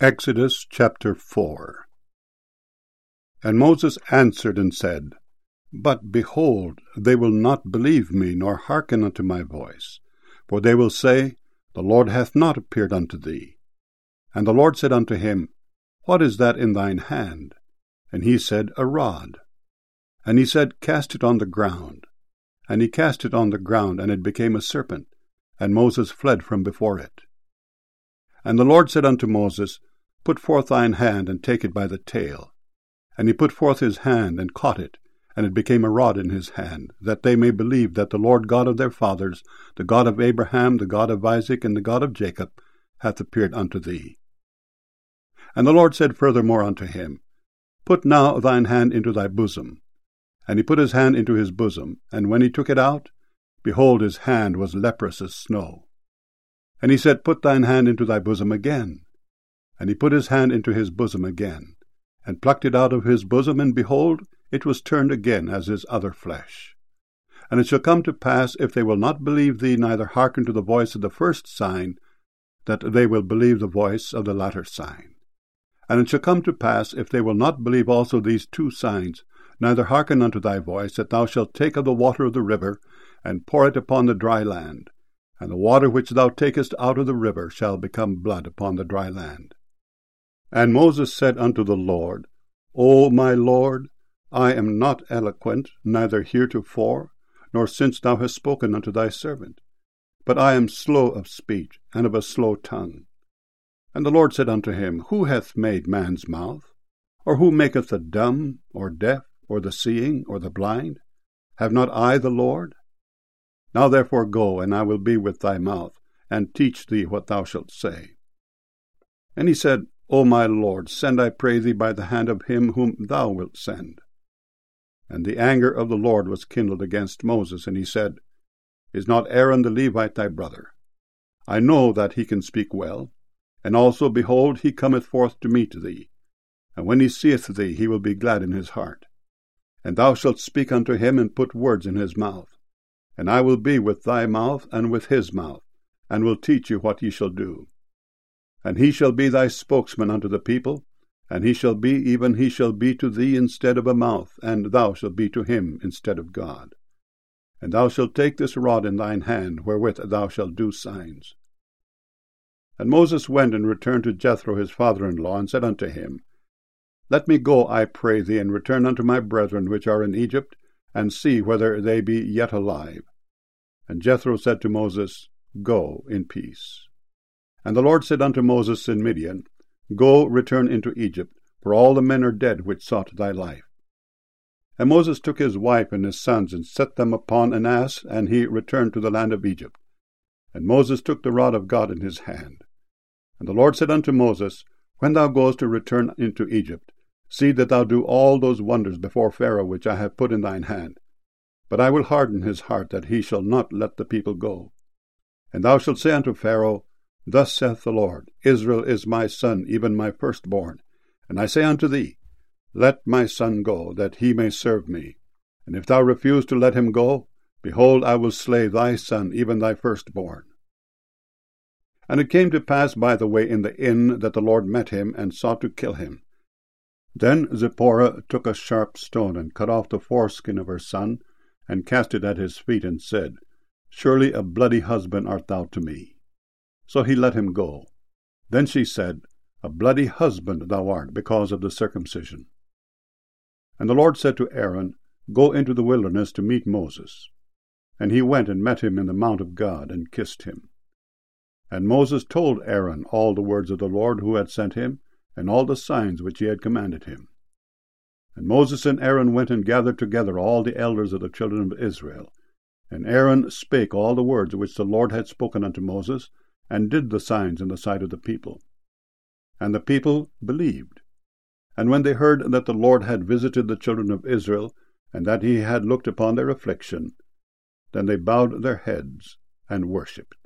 Exodus chapter 4. And Moses answered and said, But behold, they will not believe me, nor hearken unto my voice. For they will say, The Lord hath not appeared unto thee. And the Lord said unto him, What is that in thine hand? And he said, A rod. And he said, Cast it on the ground. And he cast it on the ground, and it became a serpent, and Moses fled from before it. And the Lord said unto Moses, Put forth thine hand, and take it by the tail. And he put forth his hand, and caught it, and it became a rod in his hand, that they may believe that the Lord God of their fathers, the God of Abraham, the God of Isaac, and the God of Jacob, hath appeared unto thee. And the Lord said furthermore unto him, Put now thine hand into thy bosom. And he put his hand into his bosom, and when he took it out, behold, his hand was leprous as snow. And he said, Put thine hand into thy bosom again. And he put his hand into his bosom again, and plucked it out of his bosom, and behold, it was turned again as his other flesh. And it shall come to pass, if they will not believe thee, neither hearken to the voice of the first sign, that they will believe the voice of the latter sign. And it shall come to pass, if they will not believe also these two signs, neither hearken unto thy voice, that thou shalt take of the water of the river, and pour it upon the dry land. And the water which thou takest out of the river shall become blood upon the dry land. And Moses said unto the Lord, O my Lord, I am not eloquent, neither heretofore, nor since thou hast spoken unto thy servant. But I am slow of speech, and of a slow tongue. And the Lord said unto him, Who hath made man's mouth? Or who maketh the dumb, or deaf, or the seeing, or the blind? Have not I the Lord? Now therefore go, and I will be with thy mouth, and teach thee what thou shalt say. And he said, O my Lord, send, I pray thee, by the hand of him whom thou wilt send. And the anger of the Lord was kindled against Moses, and he said, Is not Aaron the Levite thy brother? I know that he can speak well, and also, behold, he cometh forth to meet thee. And when he seeth thee, he will be glad in his heart. And thou shalt speak unto him, and put words in his mouth. And I will be with thy mouth, and with his mouth, and will teach you what ye shall do. And he shall be thy spokesman unto the people, and he shall be to thee instead of a mouth, and thou shalt be to him instead of God. And thou shalt take this rod in thine hand, wherewith thou shalt do signs. And Moses went and returned to Jethro his father-in-law, and said unto him, Let me go, I pray thee, and return unto my brethren which are in Egypt, and see whether they be yet alive. And Jethro said to Moses, Go in peace. And the Lord said unto Moses in Midian, Go, return into Egypt, for all the men are dead which sought thy life. And Moses took his wife and his sons, and set them upon an ass, and he returned to the land of Egypt. And Moses took the rod of God in his hand. And the Lord said unto Moses, When thou goest to return into Egypt, see that thou do all those wonders before Pharaoh which I have put in thine hand. But I will harden his heart, that he shall not let the people go. And thou shalt say unto Pharaoh, Thus saith the Lord, Israel is my son, even my firstborn. And I say unto thee, Let my son go, that he may serve me. And if thou refuse to let him go, behold, I will slay thy son, even thy firstborn. And it came to pass by the way in the inn, that the Lord met him, and sought to kill him. Then Zipporah took a sharp stone, and cut off the foreskin of her son, and cast it at his feet, and said, Surely a bloody husband art thou to me. So he let him go. Then she said, A bloody husband thou art, because of the circumcision. And the Lord said to Aaron, Go into the wilderness to meet Moses. And he went and met him in the mount of God, and kissed him. And Moses told Aaron all the words of the Lord who had sent him, and all the signs which he had commanded him. And Moses and Aaron went and gathered together all the elders of the children of Israel. And Aaron spake all the words which the Lord had spoken unto Moses, and did the signs in the sight of the people. And the people believed. And when they heard that the Lord had visited the children of Israel, and that he had looked upon their affliction, then they bowed their heads and worshipped.